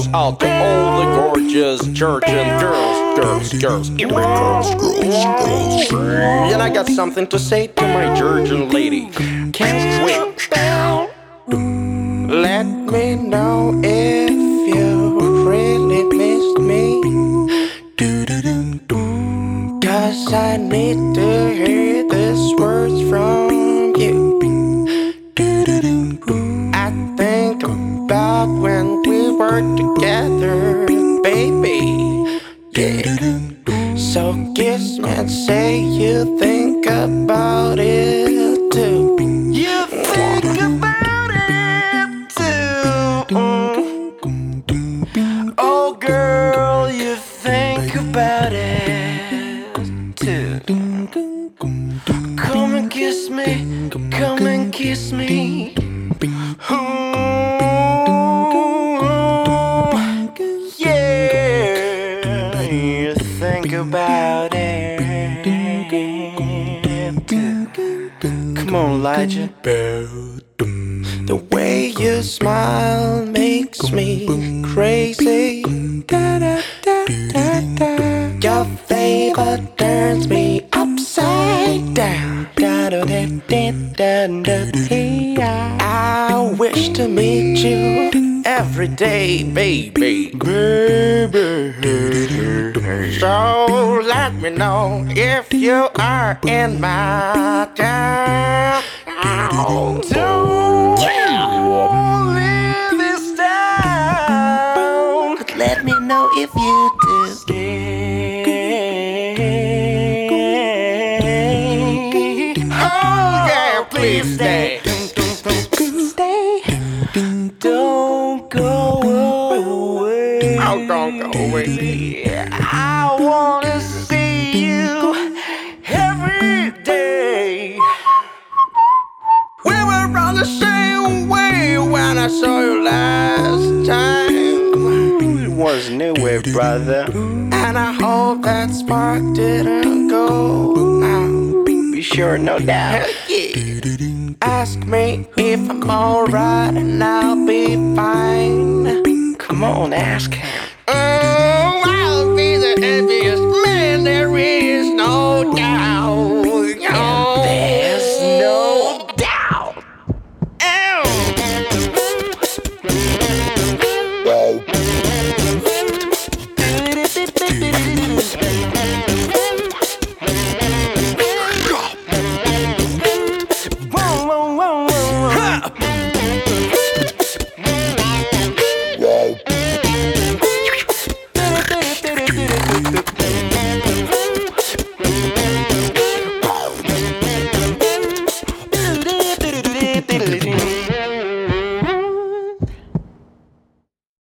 goes out to all the gorgeous Georgian girls. And I got something to say to my Georgian lady. Can't wait. Let me know if you really missed me, 'cause I need to hear these words from you. I think about when we were together, baby. Yeah. So kiss me and say you think about it too. You think about it too. Oh girl, you think about it too. Come and kiss me, come and kiss me. Yeah, you think about it too. Come on, Elijah. The way you smile makes me crazy. Your flavor turns me upside down. I wish to meet you every day, baby. So let me know if you are in my town. Don't leave this town. Let me know if you do. Oh yeah, please stay. Stay. Don't go away. Oh, don't go away. I wanna see you every day. We were on the same way when I saw you last time. It was new way, brother. And I hope that spark didn't go out. Be sure, no doubt. Ask me if I'm alright and I'll be fine. Come on, ask him. Oh, I'll be the happiest man there is.